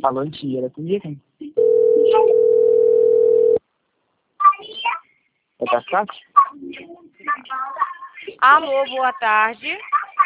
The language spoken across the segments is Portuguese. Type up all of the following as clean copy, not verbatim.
Falou em tia, comigo, hein? É da Cátia? Alô, boa tarde.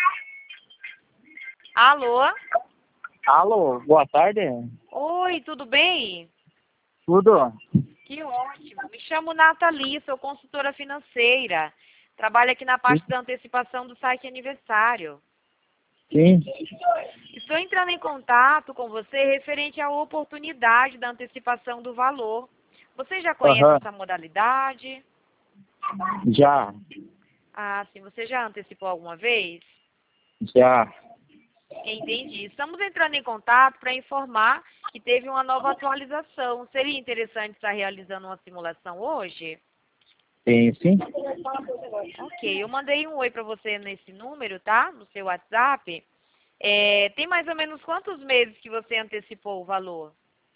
Alô? Alô, boa tarde. Oi, tudo bem? Tudo? Que ótimo. Me chamo Nathalie, sou consultora financeira. Trabalho aqui na parte da antecipação do site aniversário. Sim. Estou entrando em contato com você referente à oportunidade da antecipação do valor. Você já conhece essa modalidade? Já. Ah, sim. Você já antecipou alguma vez? Já. Entendi. Estamos entrando em contato para informar que teve uma nova atualização. Seria interessante estar realizando uma simulação hoje? Tem sim? Ok, eu mandei um oi para você nesse número, tá? No seu WhatsApp. Tem mais ou menos quantos meses que você antecipou o valor?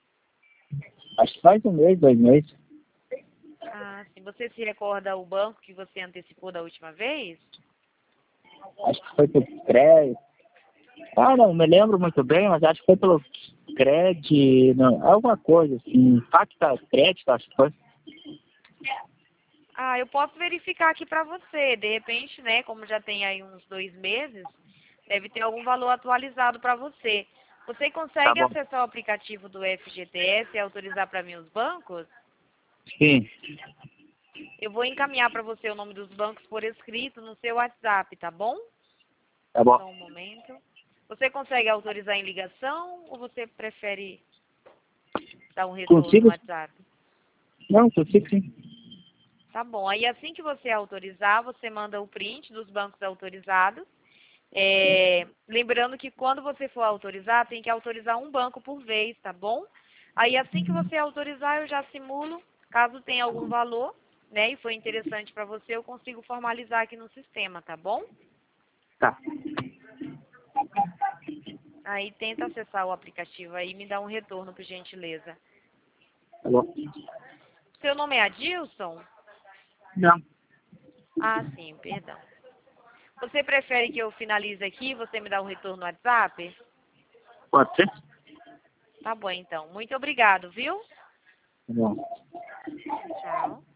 Acho que faz 1 mês, 2 meses. Ah, sim. Você se recorda o banco que você antecipou da última vez? Acho que foi pelo crédito. Ah, não me lembro muito bem, mas acho que foi pelo crédito, não, alguma coisa assim. Facta crédito, acho que foi. Ah, eu posso verificar aqui para você. De repente, né, como já tem aí uns 2 meses, deve ter algum valor atualizado para você. Você Tá consegue bom. acessar o aplicativo do FGTS e autorizar para mim os bancos? Sim. Eu vou encaminhar para você o nome dos bancos por escrito no seu WhatsApp, tá bom? Tá bom. Só um momento. Você consegue autorizar em ligação ou você prefere dar um retorno no Consigo? WhatsApp? Não, consigo sim. Tá bom. Aí assim que você autorizar, você manda o print dos bancos autorizados. Lembrando que quando você for autorizar, tem que autorizar um banco por vez, tá bom? Aí assim que você autorizar, eu já simulo. Caso tenha algum valor, né, e foi interessante para você, eu consigo formalizar aqui no sistema, tá bom? Tá. Aí tenta acessar o aplicativo aí e me dá um retorno, por gentileza. Tá bom. Seu nome é Adilson? Não. Ah, sim, perdão. Você prefere que eu finalize aqui e você me dá um retorno no WhatsApp? Pode ser? Tá Tá bom, então. Muito obrigado, viu? bom. Tchau.